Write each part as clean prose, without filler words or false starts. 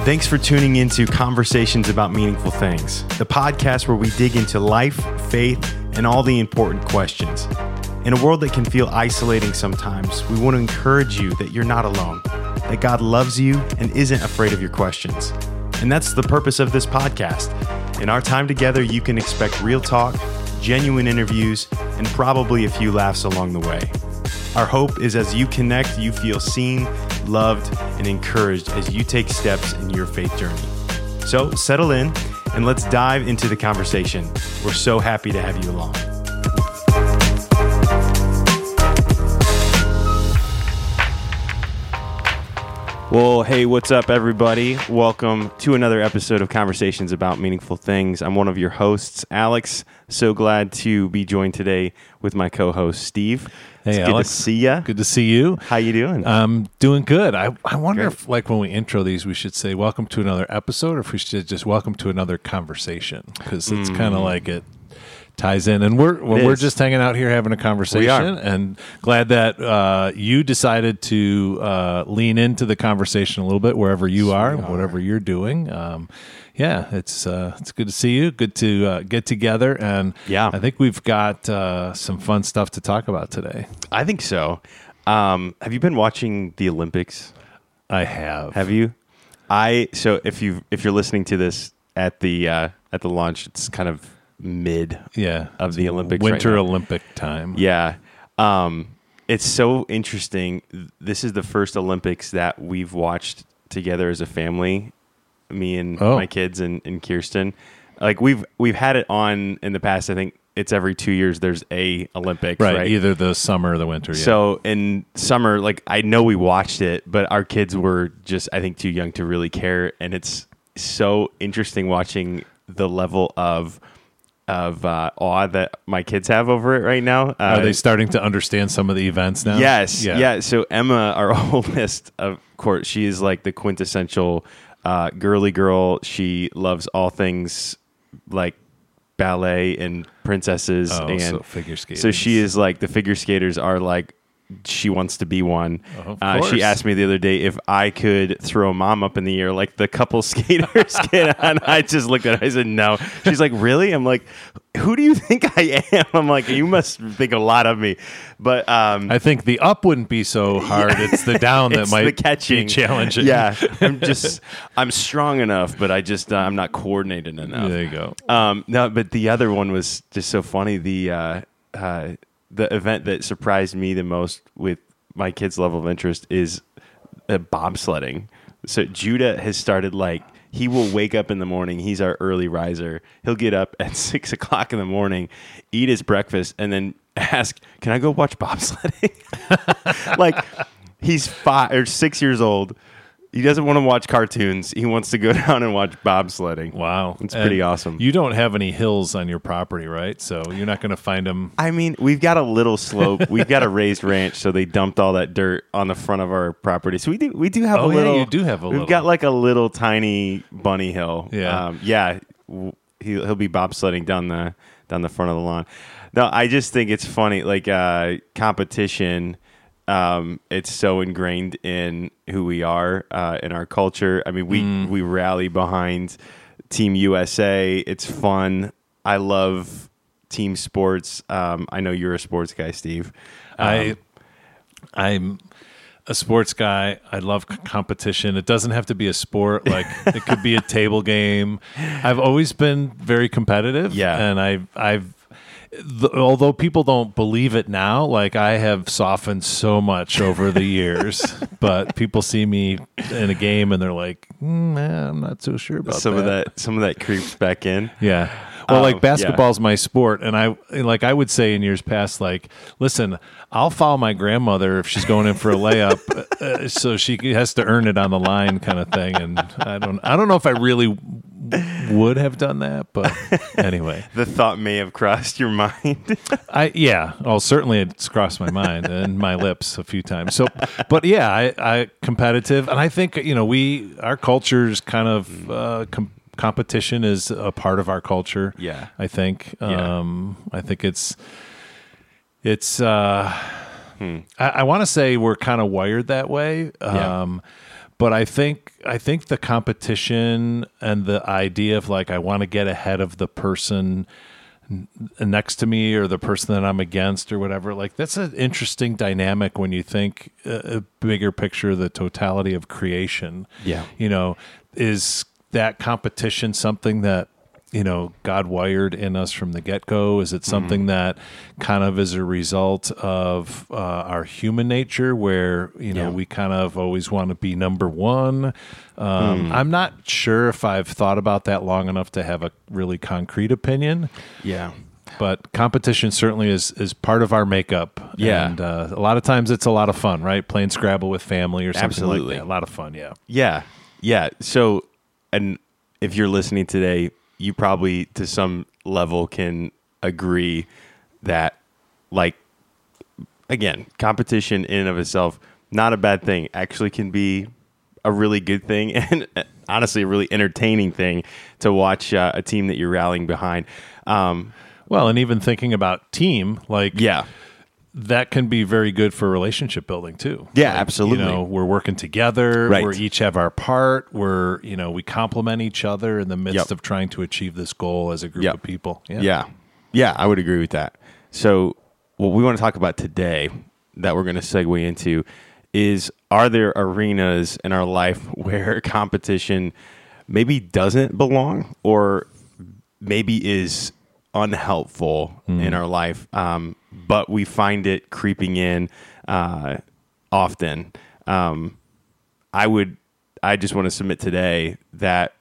Thanks for tuning into Conversations About Meaningful Things, the podcast where we dig into life, faith, and all the important questions. In a world that can feel isolating sometimes, we want to encourage you that you're not alone, that God loves you and isn't afraid of your questions. And that's the purpose of this podcast. In our time together, you can expect real talk, genuine interviews, and probably a few laughs along the way. Our hope is as you connect, you feel seen, loved, and encouraged as you take steps in your faith journey. So settle in and let's dive into the conversation. We're so happy to have you along. Well, hey, what's up, everybody? Welcome to another episode of Conversations About Meaningful Things. I'm one of your hosts, Alex. So glad to be joined today with my co-host, Steve. Hey, it's Alex. Good to see you. Good to see you. How you doing? I'm doing good. I wonder Great. if, like, when we intro these, we should say welcome to another episode, or if we should just welcome to another conversation, because it's kind of like it ties in. And we're just hanging out here having a conversation. We are. And glad that you decided to lean into the conversation a little bit wherever you are, whatever you're doing. Yeah, it's good to see you. Good to get together, and I think we've got some fun stuff to talk about today. I think so. Have you been watching the Olympics? I have. Have you? So if you're listening to this at the launch, it's kind of mid of the Olympics, Winter right now. Olympic time. Yeah. It's so interesting. This is the first Olympics that we've watched together as a family. Me and my kids and Kirsten. Like we've had it on in the past. I think it's every 2 years there's a Olympics, right? Either the summer or the winter. Yeah. So in summer, like I know we watched it, but our kids were just, I think, too young to really care. And it's so interesting watching the level of awe that my kids have over it right now. Are they starting to understand some of the events now? Yes. Yeah. So Emma, our oldest, of course, she is like the quintessential girly girl. She loves all things like ballet and princesses. And so figure skating. So she is like, the figure skaters are like, she wants to be one. Of course. She asked me the other day if I could throw mom up in the air like the couple skaters get on. I just looked at her. I said, no. She's like, really? I'm like, who do you think I am? I'm like, you must think a lot of me. But I think the up wouldn't be so hard. It's the down that might be challenging. Yeah. I'm strong enough, but I'm not coordinated enough. There you go. No, but the other one was just so funny. The event that surprised me the most with my kids' level of interest is bobsledding. So Judah has started, like, he will wake up in the morning. He's our early riser. He'll get up at 6 o'clock in the morning, eat his breakfast, and then ask, can I go watch bobsledding? Like, he's 5 or 6 years old. He doesn't want to watch cartoons. He wants to go down and watch bobsledding. Wow. It's pretty awesome. You don't have any hills on your property, right? So you're not going to find them. I mean, we've got a little slope. We've got a raised ranch, so they dumped all that dirt on the front of our property. So we do have a little. Yeah, you do have a little. We've got like a little tiny bunny hill. Yeah. He'll be bobsledding down the front of the lawn. No, I just think it's funny. Like competition. It's so ingrained in who we are, in our culture. I mean, we rally behind Team USA. It's fun. I love team sports. I know you're a sports guy, Steve. I'm a sports guy. I love competition. It doesn't have to be a sport. Like it could be a table game. I've always been very competitive. Yeah. And although people don't believe it now, like I have softened so much over the years, but people see me in a game and they're like, I'm not so sure about some of that creeps back in. Yeah. Well, like basketball's my sport, and I would say in years past, like, listen, I'll follow my grandmother if she's going in for a layup, so she has to earn it on the line, kind of thing. And I don't know if I really would have done that, but anyway, the thought may have crossed your mind. Certainly it's crossed my mind and my lips a few times. So, but yeah, I competitive, and I think our culture's kind of competition is a part of our culture. Yeah. I think. I think I want to say we're kind of wired that way. But I think the competition and the idea of like, I want to get ahead of the person next to me or the person that I'm against or whatever, like that's an interesting dynamic when you think a bigger picture, the totality of creation. Yeah. Is that competition something that, God wired in us from the get-go? Is it something that kind of is a result of our human nature where, we kind of always want to be number one? I'm not sure if I've thought about that long enough to have a really concrete opinion. Yeah. But competition certainly is part of our makeup. Yeah. And a lot of times it's a lot of fun, right? Playing Scrabble with family or something Absolutely. like that. A lot of fun, yeah. Yeah. Yeah. So, and if you're listening today, you probably to some level can agree that, like, again, competition in and of itself, not a bad thing, actually can be a really good thing and honestly a really entertaining thing to watch a team that you're rallying behind. Well, and even thinking about team, like, that can be very good for relationship building too. Yeah, like, absolutely. We're working together. Right. We each have our part. We complement each other in the midst of trying to achieve this goal as a group of people. Yeah, I would agree with that. So what we want to talk about today that we're going to segue into is, are there arenas in our life where competition maybe doesn't belong or maybe is unhelpful in our life, but we find it creeping in often. I just want to submit today that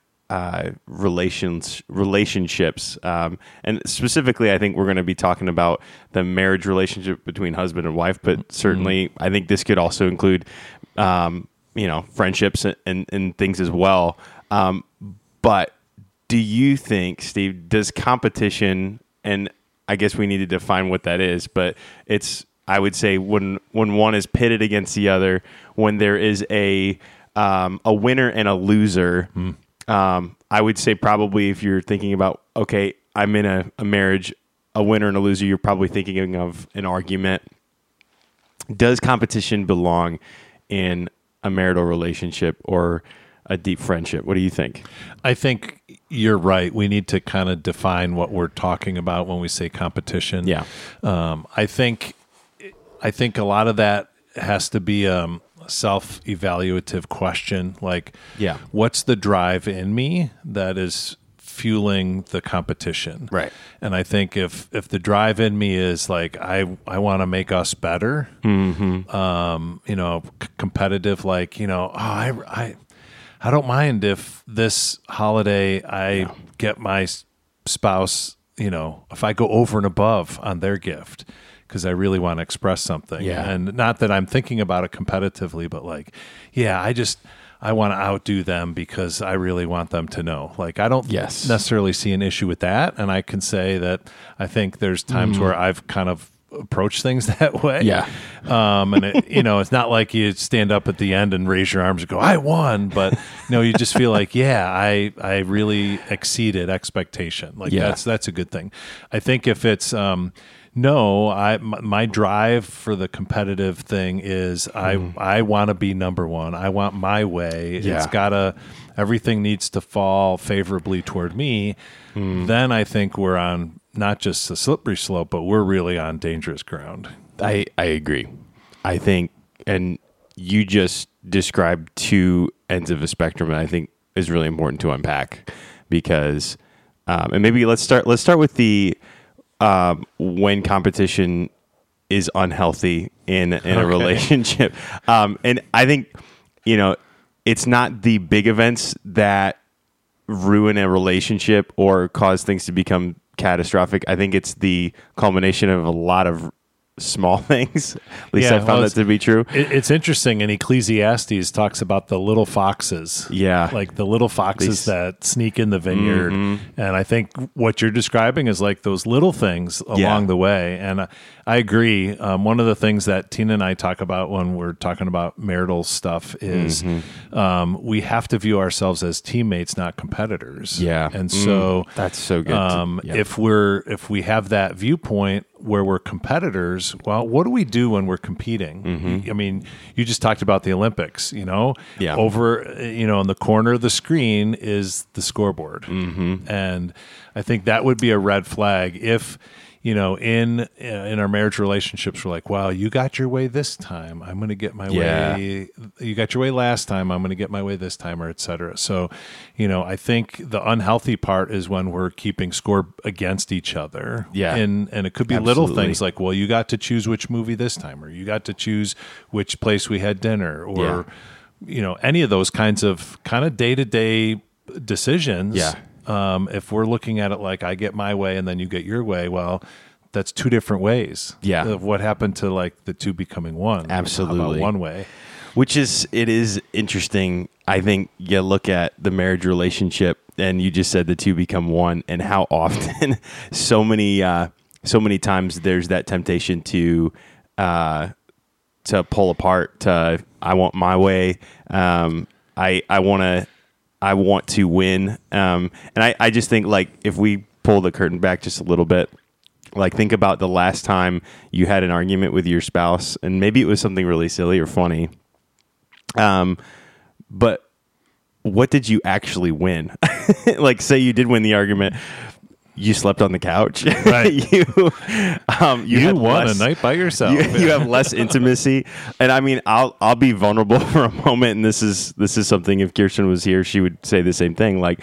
relationships, and specifically, I think we're going to be talking about the marriage relationship between husband and wife, but certainly I think this could also include, friendships and things as well. But do you think, Steve, does competition, and I guess we need to define what that is, but I would say when one is pitted against the other, when there is a winner and a loser, I would say probably if you're thinking about, okay, I'm in a marriage, a winner and a loser, you're probably thinking of an argument. Does competition belong in a marital relationship or a deep friendship? What do you think? I think you're right. We need to kind of define what we're talking about when we say competition. Yeah. I think a lot of that has to be self-evaluative question, like, what's the drive in me that is fueling the competition? Right. And I think if the drive in me is like, I want to make us better, competitive, like, I don't mind if this holiday I get my spouse, if I go over and above on their gift, because I really want to express something. Yeah. And not that I'm thinking about it competitively, but like, I want to outdo them because I really want them to know. Like, I don't necessarily see an issue with that. And I can say that I think there's times where I've kind of approached things that way. Yeah. And it's not like you stand up at the end and raise your arms and go, I won. But you just feel like, I really exceeded expectation. Like that's a good thing. I think if it's, my drive for the competitive thing is I want to be number one. I want my way. Yeah. Everything needs to fall favorably toward me. Then I think we're on not just a slippery slope, but we're really on dangerous ground. I agree. I think, and you just described two ends of a spectrum, and I think is really important to unpack because, and maybe let's start with the, when competition is unhealthy in a relationship. And I think, it's not the big events that ruin a relationship or cause things to become catastrophic. I think it's the culmination of a lot of small things. At least I found that to be true. It's interesting. And Ecclesiastes talks about the little foxes. Yeah. Like the little foxes that sneak in the vineyard. And I think what you're describing is like those little things along the way. And I agree. One of the things that Tina and I talk about when we're talking about marital stuff is we have to view ourselves as teammates, not competitors. Yeah. And so that's so good. If we have that viewpoint, where we're competitors, well, what do we do when we're competing? I mean, you just talked about the Olympics, Yeah. over, in the corner of the screen is the scoreboard. And I think that would be a red flag if, in our marriage relationships, we're like, wow, you got your way this time, I'm going to get my way. You got your way last time, I'm going to get my way this time, or et cetera. So, I think the unhealthy part is when we're keeping score against each other. Yeah. And it could be little things like, well, you got to choose which movie this time, or you got to choose which place we had dinner, or, any of those kind of day-to-day decisions. Yeah. If we're looking at it like I get my way and then you get your way, well, that's two different ways. Yeah. Of what happened to like the two becoming one. Absolutely. How about one way? It is interesting. I think you look at the marriage relationship and you just said the two become one, and how often so many times there's that temptation to pull apart, I want my way. I want to win. And I just think, like, if we pull the curtain back just a little bit, like, think about the last time you had an argument with your spouse, and maybe it was something really silly or funny. But what did you actually win? Like, say you did win the argument. You slept on the couch. Right. you won a night by yourself. You have less intimacy. And I mean, I'll be vulnerable for a moment. And this is something, if Kirsten was here, she would say the same thing. Like,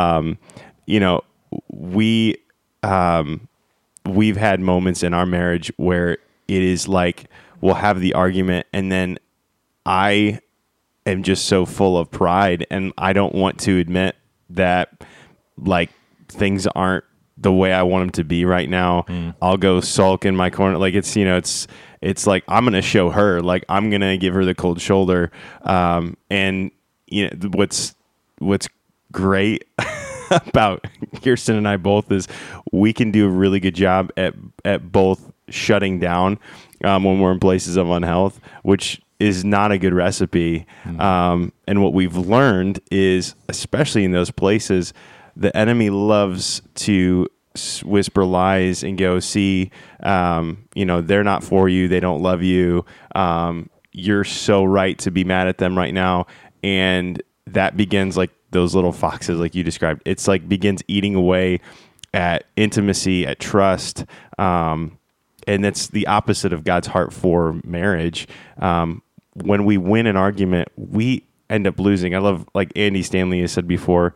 we've had moments in our marriage where it is like, we'll have the argument, and then I am just so full of pride, and I don't want to admit that, like, things aren't the way I want them to be right now. I'll go sulk in my corner. Like, it's like, I'm going to show her, like, I'm going to give her the cold shoulder. And what's great about Kirsten and I both is we can do a really good job at both shutting down, when we're in places of unhealth, which is not a good recipe. And what we've learned is, especially in those places, the enemy loves to whisper lies and go, see, they're not for you. They don't love you. You're so right to be mad at them right now. And that begins, like those little foxes, like you described. It's like begins eating away at intimacy, at trust. And that's the opposite of God's heart for marriage. When we win an argument, we end up losing. I love, like Andy Stanley has said before,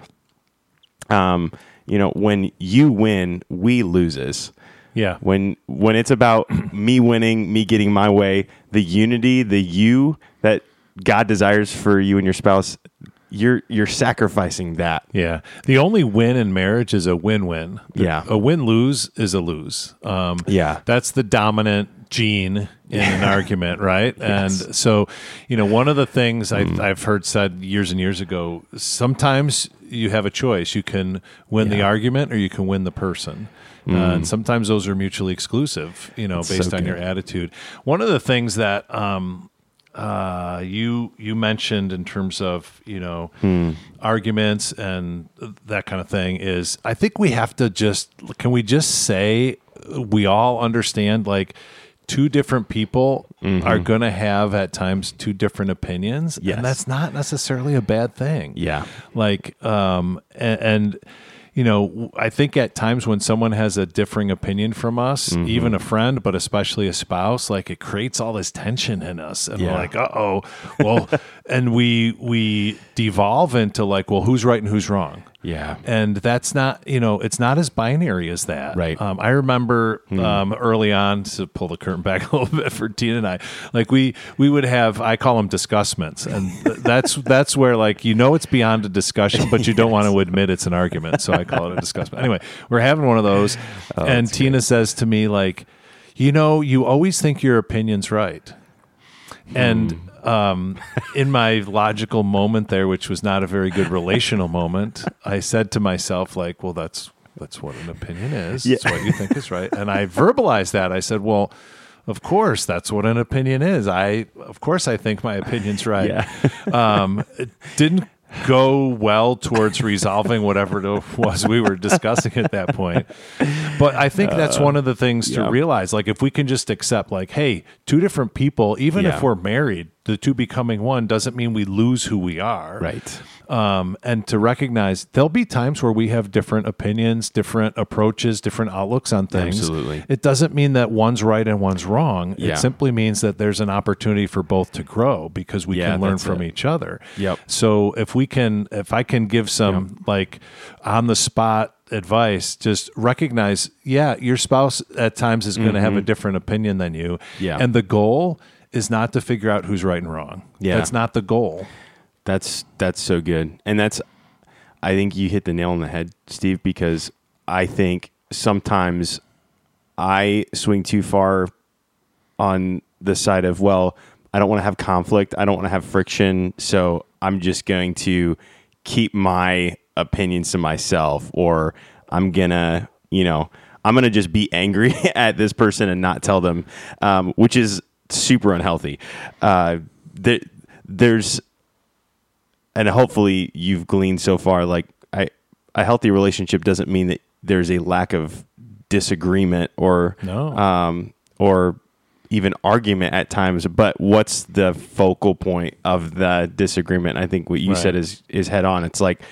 when you win, we loses. Yeah. When it's about me winning, me getting my way, the unity, the you that God desires for you and your spouse, you're sacrificing that. Yeah. The only win in marriage is a win-win. Yeah. A win-lose is a lose. That's the dominant gene in an argument, right? Yes. And so, one of the things I've heard said years and years ago, sometimes you have a choice. You can win the argument or you can win the person. And sometimes those are mutually exclusive, based on your attitude. One of the things that you mentioned in terms of, arguments and that kind of thing is, I think we have to can we just say we all understand, like, two different people are going to have at times two different opinions. Yes. And that's not necessarily a bad thing. Yeah. Like, and I think at times when someone has a differing opinion from us, even a friend, but especially a spouse, like, it creates all this tension in us. And we're like, uh-oh, well, and we devolve into, like, well, who's right and who's wrong? Yeah. And that's not, it's not as binary as that. Right. I remember early on, to pull the curtain back a little bit for Tina and I, like, we would have, I call them discussments. And that's where, like, it's beyond a discussion, but you don't want to admit it's an argument. So I call it a discussment. Anyway, we're having one of those. And Tina says to me, like, you always think your opinion's right. And in my logical moment there, which was not a very good relational moment, I said to myself, like, well, that's what an opinion is. It's what you think is right. And I verbalized that. I said, well, of course, that's what an opinion is. Of course I think my opinion's right. Yeah. It didn't go well towards resolving whatever it was we were discussing at that point. But I think that's one of the things to realize. Like, if we can just accept, like, hey, two different people, even if we're married, the two becoming one doesn't mean we lose who we are. Right. And to recognize there'll be times where we have different opinions, different approaches, different outlooks on things. Absolutely. It doesn't mean that one's right and one's wrong. Yeah. It simply means that there's an opportunity for both to grow because we can learn from each other. Yep. So if I can give some like on the spot advice, just recognize, your spouse at times is going to have a different opinion than you. Yeah. And the goal is not to figure out who's right and wrong. Yeah. That's not the goal. That's so good. And I think you hit the nail on the head, Steve, because I think sometimes I swing too far on the side of, well, I don't want to have conflict. I don't want to have friction. So I'm just going to keep my opinions to myself, or I'm going to just be angry at this person and not tell them, which is super unhealthy. There's, and hopefully you've gleaned so far, like a healthy relationship doesn't mean that there's a lack of disagreement or even argument at times, but what's the focal point of the disagreement? I think what you said is head on. It's like,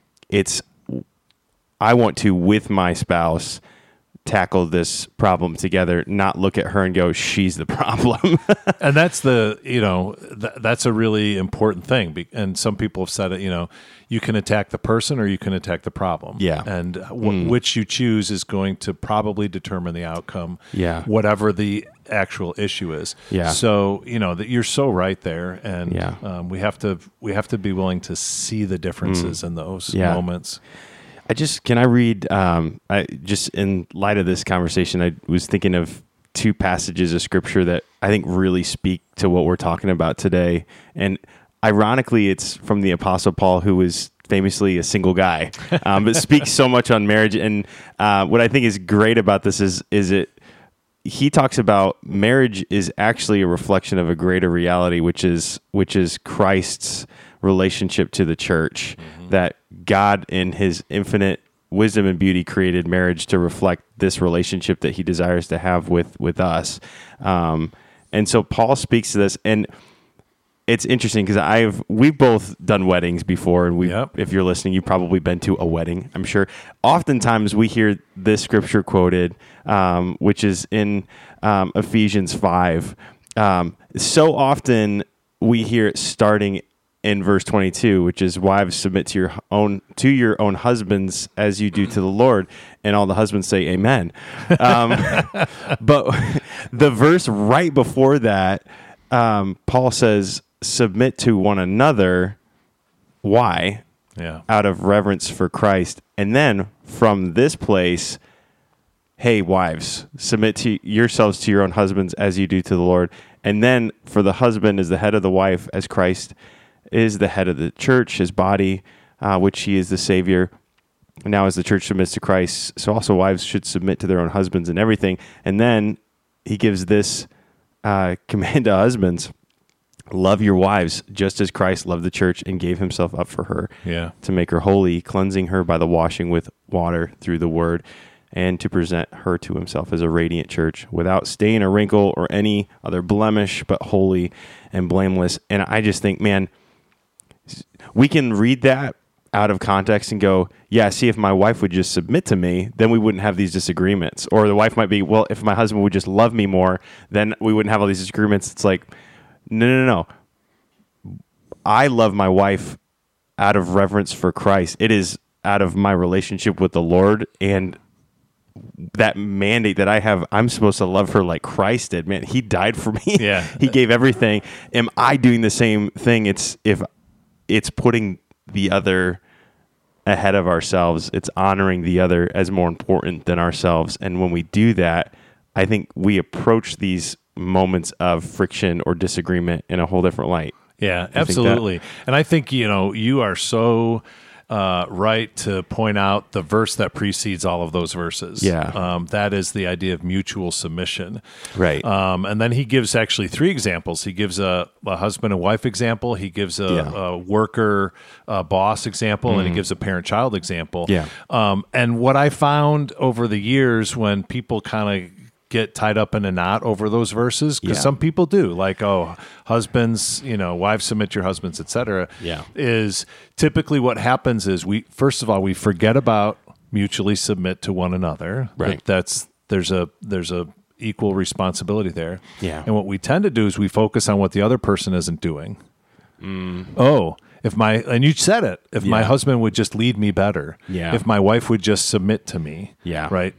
I want to, with my spouse, tackle this problem together, not look at her and go, she's the problem. And that's that's a really important thing. And some people have said it, you can attack the person or you can attack the problem. Yeah. And which you choose is going to probably determine the outcome. Yeah. Whatever the actual issue is. Yeah. So, that you're so right there. And we have to be willing to see the differences in those moments. Can I read, just in light of this conversation, I was thinking of two passages of scripture that I think really speak to what we're talking about today. And ironically, it's from the Apostle Paul, who was famously a single guy, but speaks so much on marriage. And what I think is great about this is he talks about marriage is actually a reflection of a greater reality, which is Christ's relationship to the church, that God in his infinite wisdom and beauty created marriage to reflect this relationship that he desires to have with us. And so Paul speaks to this, and it's interesting because we've both done weddings before, and if you're listening, you've probably been to a wedding, I'm sure. Oftentimes we hear this scripture quoted, which is in Ephesians 5. So often we hear it starting in verse 22, which is, wives, submit to your own husbands as you do to the Lord, and all the husbands say amen. But the verse right before that, Paul says, submit to one another. Why? Out of reverence for Christ. And then from this place, hey, wives, submit to yourselves to your own husbands as you do to the Lord. And then for the husband is the head of the wife, as Christ is the head of the church, his body, which he is the Savior. Now as the church submits to Christ, so also wives should submit to their own husbands in everything. And then he gives this command to husbands: love your wives just as Christ loved the church and gave himself up for her, to make her holy, cleansing her by the washing with water through the word, and to present her to himself as a radiant church, without stain or wrinkle or any other blemish, but holy and blameless. And I just think, man, we can read that out of context and go, see, if my wife would just submit to me, then we wouldn't have these disagreements. Or the wife might be, well, if my husband would just love me more, then we wouldn't have all these disagreements. It's like, no. I love my wife out of reverence for Christ. It is out of my relationship with the Lord, and that mandate that I have, I'm supposed to love her like Christ did. Man, he died for me. He gave everything. Am I doing the same thing? It's putting the other ahead of ourselves. It's honoring the other as more important than ourselves. And when we do that, I think we approach these moments of friction or disagreement in a whole different light. Yeah, absolutely. And I think, you are so right to point out the verse that precedes all of those verses. That is the idea of mutual submission. Right. And then he gives actually 3 examples. He gives a husband and wife example. He gives a worker boss example, and he gives a parent-child example. And what I found over the years when people kind of get tied up in a knot over those verses, because some people do, like, oh, husbands, wives submit to your husbands, etc. Is typically what happens is we forget about mutually submit to one another. Right. There's a equal responsibility there. Yeah. And what we tend to do is we focus on what the other person isn't doing. Oh, and you said it, if my husband would just lead me better, if my wife would just submit to me, right?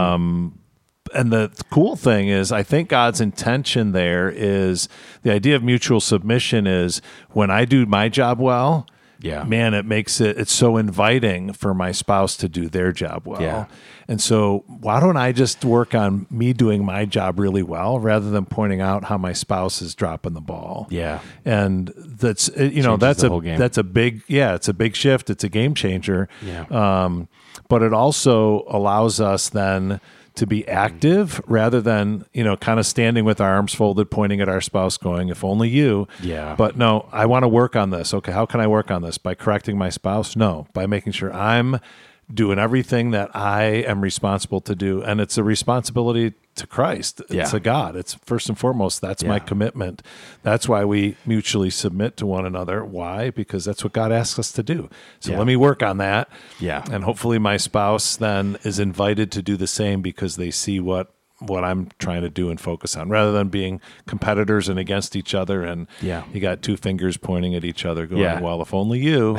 And the cool thing is, I think God's intention there is the idea of mutual submission is when I do my job well, man, it's so inviting for my spouse to do their job well. And so why don't I just work on me doing my job really well rather than pointing out how my spouse is dropping the ball? And that's, that's a big, it's a big shift. It's a game changer. But it also allows us then to be active rather than, kind of standing with our arms folded, pointing at our spouse going, if only you. But no, I want to work on this. Okay, how can I work on this? By correcting my spouse? No, by making sure I'm doing everything that I am responsible to do. And it's a responsibility to Christ. It's a God. It's first and foremost, that's my commitment. That's why we mutually submit to one another. Why? Because that's what God asks us to do. So let me work on that. And hopefully my spouse then is invited to do the same because they see what I'm trying to do and focus on, rather than being competitors and against each other. And you got 2 fingers pointing at each other going, well, if only you.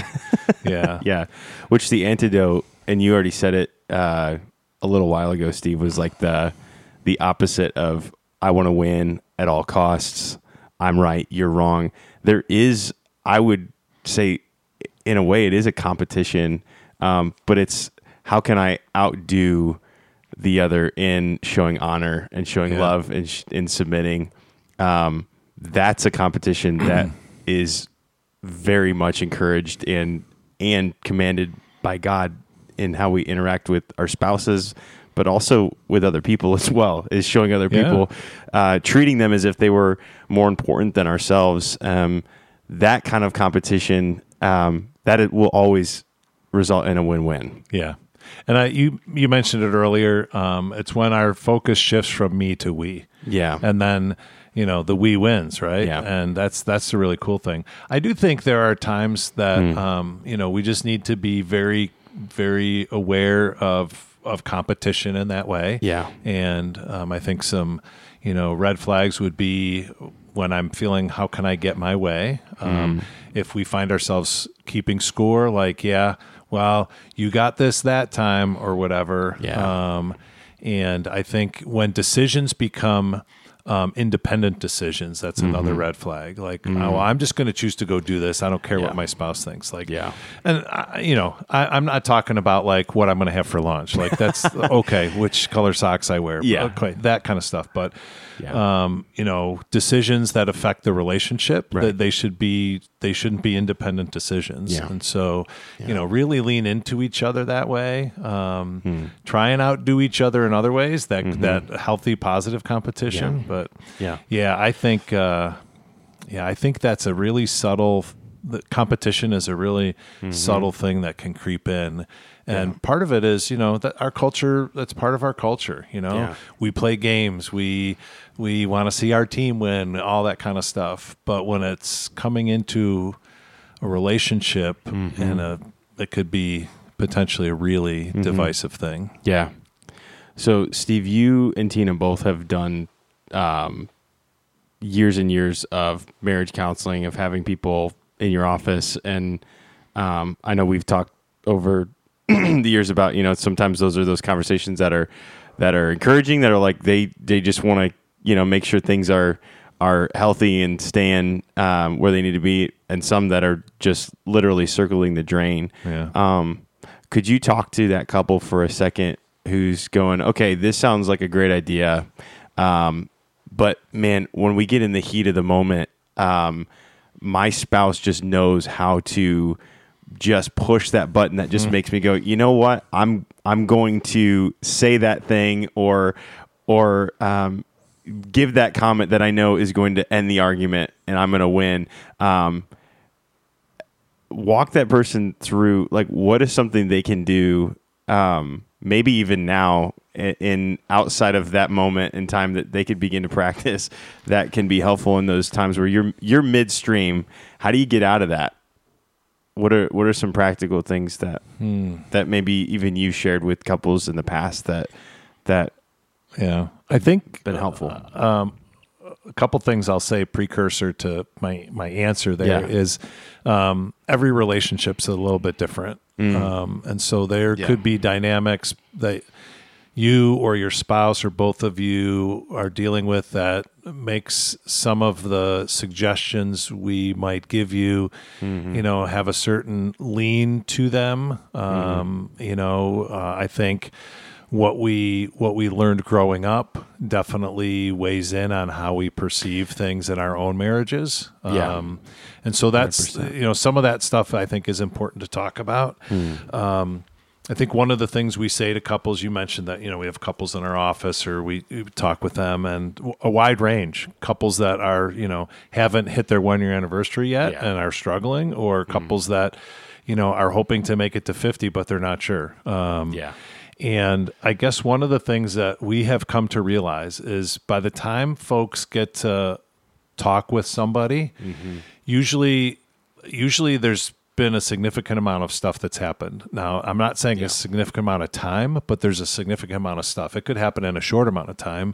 Which the antidote, and you already said it a little while ago, Steve, was like the opposite of I want to win at all costs. I'm right, you're wrong. There is, I would say, in a way, it is a competition, but it's how can I outdo the other in showing honor and showing love and in submitting. That's a competition that is very much encouraged and commanded by God in how we interact with our spouses, but also with other people as well, is showing other people, treating them as if they were more important than ourselves. That kind of competition, that it will always result in a win-win. And you mentioned it earlier. It's when our focus shifts from me to we. And then, the we wins, right? And that's the really cool thing. I do think there are times that, we just need to be very, very aware of competition in that way. And I think some, red flags would be when I'm feeling, how can I get my way? If we find ourselves keeping score, like, well, you got this that time or whatever. And I think when decisions become independent decisions, that's another red flag. Like, oh, I'm just going to choose to go do this. I don't care what my spouse thinks. Like, and I'm not talking about like what I'm going to have for lunch. Like that's okay, which color socks I wear. Okay, that kind of stuff. But decisions that affect the relationship, that they shouldn't be independent decisions. And so, really lean into each other that way. Try and outdo each other in other ways. That healthy, positive competition. But I think that's a really subtle. The competition is a really subtle thing that can creep in. And part of it is, that our culture, that's part of our culture, we play games, we want to see our team win, all that kind of stuff. But when it's coming into a relationship and it could be potentially a really divisive thing. So Steve, you and Tina both have done years and years of marriage counseling, of having people in your office. And I know we've talked over the years about, sometimes those are those conversations that are encouraging, that are like, they just want to, make sure things are healthy and staying where they need to be. And some that are just literally circling the drain. Could you talk to that couple for a second who's going, okay, this sounds like a great idea. But man, when we get in the heat of the moment, my spouse just knows how to just push that button that just makes me go, you know what? I'm going to say that thing or give that comment that I know is going to end the argument and I'm going to win. Walk that person through, like, what is something they can do, maybe even now in outside of that moment in time that they could begin to practice that can be helpful in those times where you're midstream. How do you get out of that? What are some practical things that maybe even you shared with couples in the past that yeah, I think been helpful? A couple things I'll say precursor to my answer there is every relationship's a little bit different. And so there could be dynamics that you or your spouse or both of you are dealing with that makes some of the suggestions we might give you, have a certain lean to them. I think what we learned growing up definitely weighs in on how we perceive things in our own marriages. And so that's 100%. Some of that stuff I think is important to talk about. I think one of the things we say to couples, you mentioned that, we have couples in our office or we talk with them, and a wide range. Couples that are, haven't hit their 1-year anniversary yet and are struggling, or couples that, are hoping to make it to 50, but they're not sure. And I guess one of the things that we have come to realize is by the time folks get to talk with somebody, usually there's been a significant amount of stuff that's happened. Now, I'm not saying a significant amount of time, but there's a significant amount of stuff. It could happen in a short amount of time.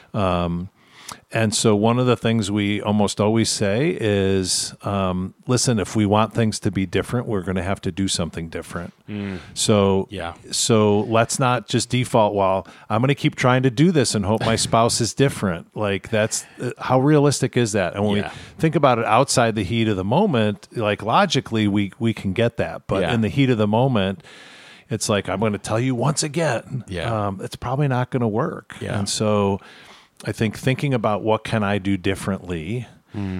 And so one of the things we almost always say is, listen, if we want things to be different, we're going to have to do something different. So let's not just default, well, I'm going to keep trying to do this and hope my spouse is different. Like, that's how realistic is that? And when we think about it outside the heat of the moment, like logically we can get that. But in the heat of the moment, it's like, I'm going to tell you once again, it's probably not going to work. And so I think thinking about what can I do differently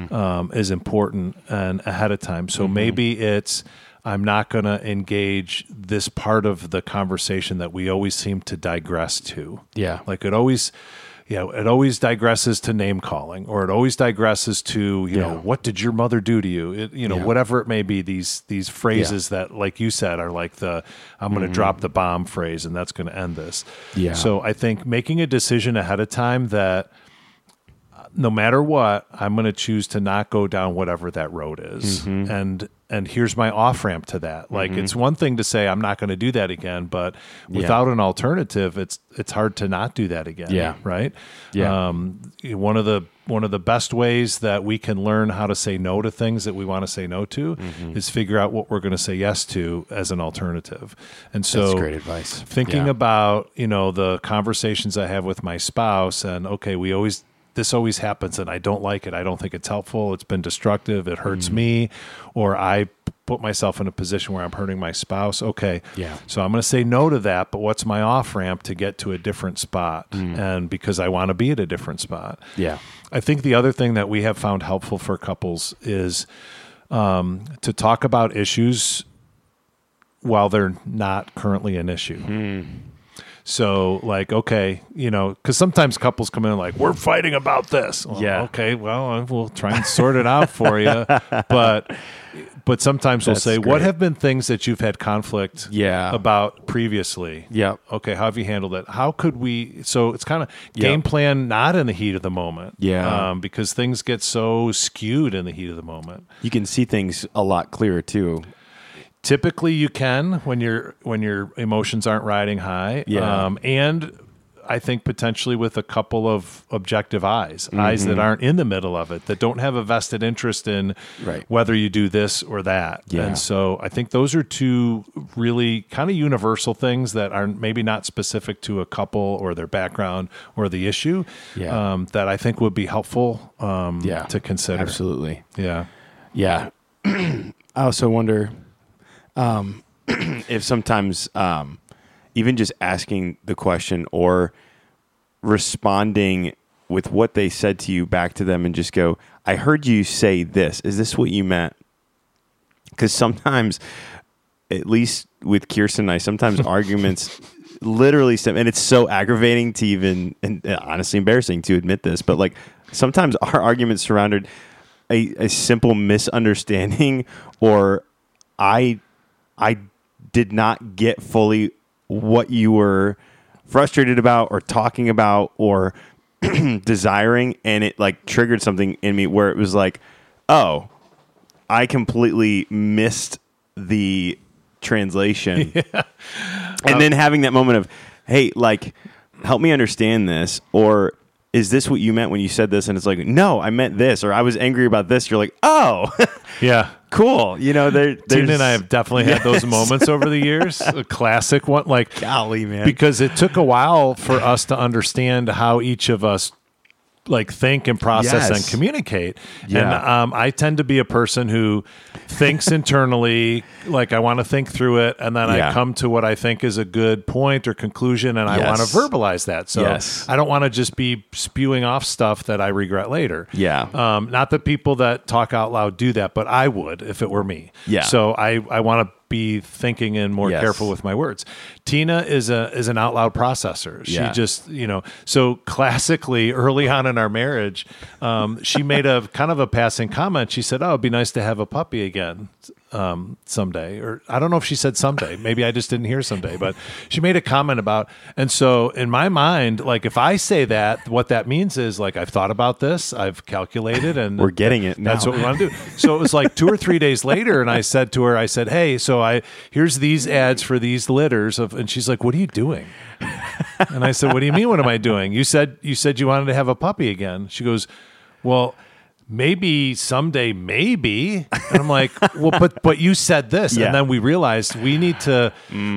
is important and ahead of time. So maybe it's, I'm not going to engage this part of the conversation that we always seem to digress to. Like it always digresses to name calling, or it always digresses to, what did your mother do to you? Whatever it may be, these phrases that, like you said, are like I'm going to drop the bomb phrase and that's going to end this. So I think making a decision ahead of time that no matter what, I'm going to choose to not go down whatever that road is. And here's my off-ramp to that. Like, it's one thing to say, I'm not going to do that again, but without an alternative, it's hard to not do that again. Right. One of the best ways that we can learn how to say no to things that we want to say no to is figure out what we're going to say yes to as an alternative. And so that's great advice. Thinking about, the conversations I have with my spouse, and this always happens and I don't like it. I don't think it's helpful. It's been destructive. It hurts me, or I put myself in a position where I'm hurting my spouse. Okay. So I'm going to say no to that, but what's my off ramp to get to a different spot? And because I want to be at a different spot. I think the other thing that we have found helpful for couples is to talk about issues while they're not currently an issue. So like, okay, because sometimes couples come in like, we're fighting about this. Well, okay, well, we'll try and sort it out for you. But sometimes we'll say, what have been things that you've had conflict about previously? Okay, how have you handled it? How could we? So it's kind of game plan, not in the heat of the moment. Because things get so skewed in the heat of the moment. You can see things a lot clearer too. Typically, you can when your emotions aren't riding high, and I think potentially with a couple of objective eyes that aren't in the middle of it, that don't have a vested interest in whether you do this or that. And so I think those are two really kind of universal things that are maybe not specific to a couple or their background or the issue, that I think would be helpful to consider. Absolutely. I also wonder if sometimes even just asking the question or responding with what they said to you back to them and just go, I heard you say this. Is this what you meant? Because sometimes, at least with Kirsten and I, sometimes arguments literally stem, and it's so aggravating to even, and honestly embarrassing to admit this, but like sometimes our arguments surrounded a simple misunderstanding, or I did not get fully what you were frustrated about or talking about or desiring, and it like triggered something in me where it was like, oh, I completely missed the translation. Yeah. And then having that moment of, hey, like, help me understand this, or is this what you meant when you said this? And it's like, no, I meant this, or I was angry about this. You're like, oh, yeah, cool. You know, Tina and I have definitely had those moments over the years. A classic one, like, golly, man, because it took a while for us to understand how each of us like think and process and communicate. Yeah. And I tend to be a person who thinks internally, like I want to think through it, and then I come to what I think is a good point or conclusion, and I want to verbalize that. So I don't want to just be spewing off stuff that I regret later. Yeah. Not that people that talk out loud do that, but I would if it were me. Yeah. So I want to be thinking and more careful with my words. Tina is an out loud processor. She just, so classically early on in our marriage, she made a kind of a passing comment. She said, oh, it'd be nice to have a puppy again someday. Or I don't know if she said someday, maybe I just didn't hear someday, but she made a comment about, and so in my mind, like if I say that, what that means is like, I've thought about this, I've calculated, and we're getting it now. That's what we want to do. So it was like 2 or 3 days later, and I said to her, hey, so here's these ads for these litters and she's like, what are you doing? And I said, what do you mean? What am I doing? You said you wanted to have a puppy again. She goes, well, maybe someday, maybe. And I'm like, well, but you said this. And then we realized we need to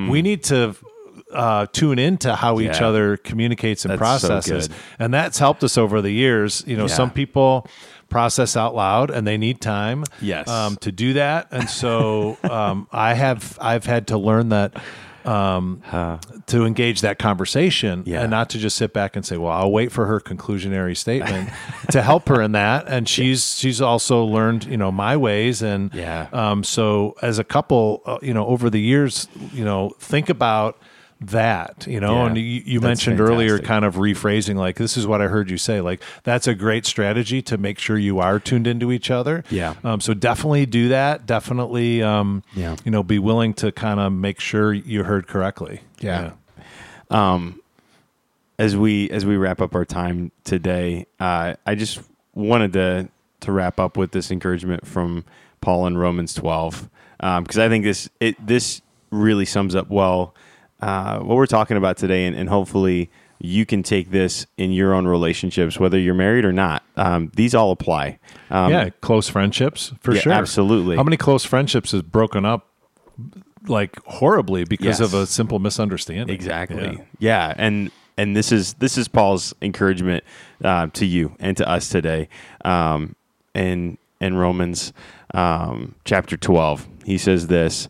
tune into how each other communicates and processes. So and that's helped us over the years. Some people process out loud and they need time to do that. And so I've had to learn that to engage that conversation and not to just sit back and say, well, I'll wait for her conclusionary statement to help her in that. And she's also learned, my ways. And so as a couple, over the years, think about that, and you mentioned fantastic. Earlier kind of rephrasing, like, this is what I heard you say, like, that's a great strategy to make sure you are tuned into each other. Yeah. So definitely do that. Definitely, be willing to kind of make sure you heard correctly. Yeah. As we wrap up our time today, I just wanted to wrap up with this encouragement from Paul in Romans 12, because I think this really sums up well what we're talking about today, and hopefully you can take this in your own relationships, whether you're married or not. These all apply. Close friendships, for sure. Absolutely. How many close friendships has broken up like horribly because of a simple misunderstanding? Exactly. Yeah. And this is Paul's encouragement to you and to us today. In Romans chapter 12, he says this,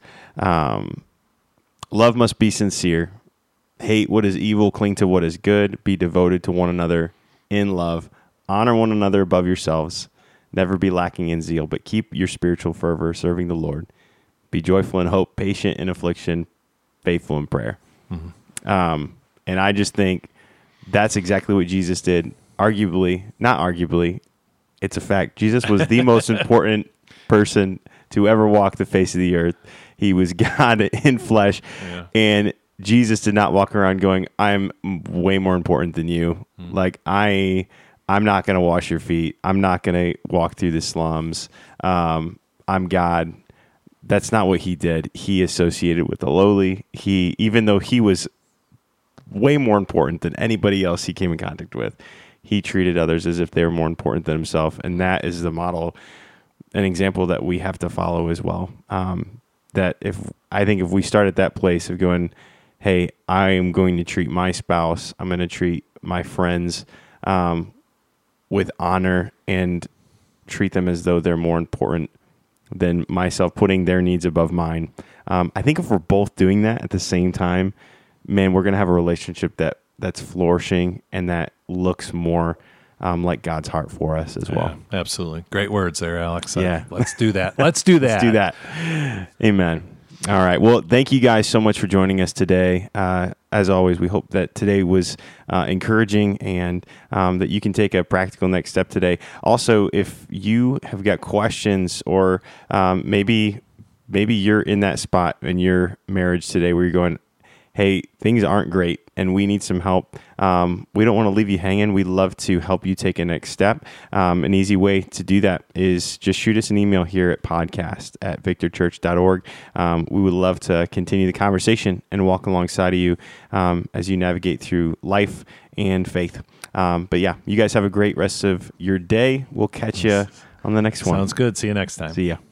love must be sincere. Hate what is evil, cling to what is good, be devoted to one another in love, honor one another above yourselves, never be lacking in zeal, but keep your spiritual fervor serving the Lord. Be joyful in hope, patient in affliction, faithful in prayer. Mm-hmm. And I just think that's exactly what Jesus did. Not arguably, it's a fact. Jesus was the most important person to ever walk the face of the earth. He was God in flesh, and Jesus did not walk around going, I'm way more important than you. Like, I'm not going to wash your feet. I'm not going to walk through the slums. I'm God. That's not what he did. He associated with the lowly. Even though he was way more important than anybody else he came in contact with, he treated others as if they were more important than himself. And that is the model, an example that we have to follow as well. That if we start at that place of going, hey, I am going to treat my spouse, I'm going to treat my friends with honor and treat them as though they're more important than myself, putting their needs above mine. I think if we're both doing that at the same time, man, we're going to have a relationship that's flourishing and that looks more like God's heart for us as well. Absolutely. Great words there, Alex. Yeah. Let's do that. Let's do that. Let's do that. Amen. All right. Well, thank you guys so much for joining us today. As always, we hope that today was encouraging and that you can take a practical next step today. Also, if you have got questions or maybe you're in that spot in your marriage today where you're going, hey, things aren't great and we need some help. We don't want to leave you hanging. We'd love to help you take a next step. An easy way to do that is just shoot us an email here at podcast@victorchurch.org. We would love to continue the conversation and walk alongside of you as you navigate through life and faith. But yeah, you guys have a great rest of your day. We'll catch you on the next one. Sounds good. See you next time. See ya.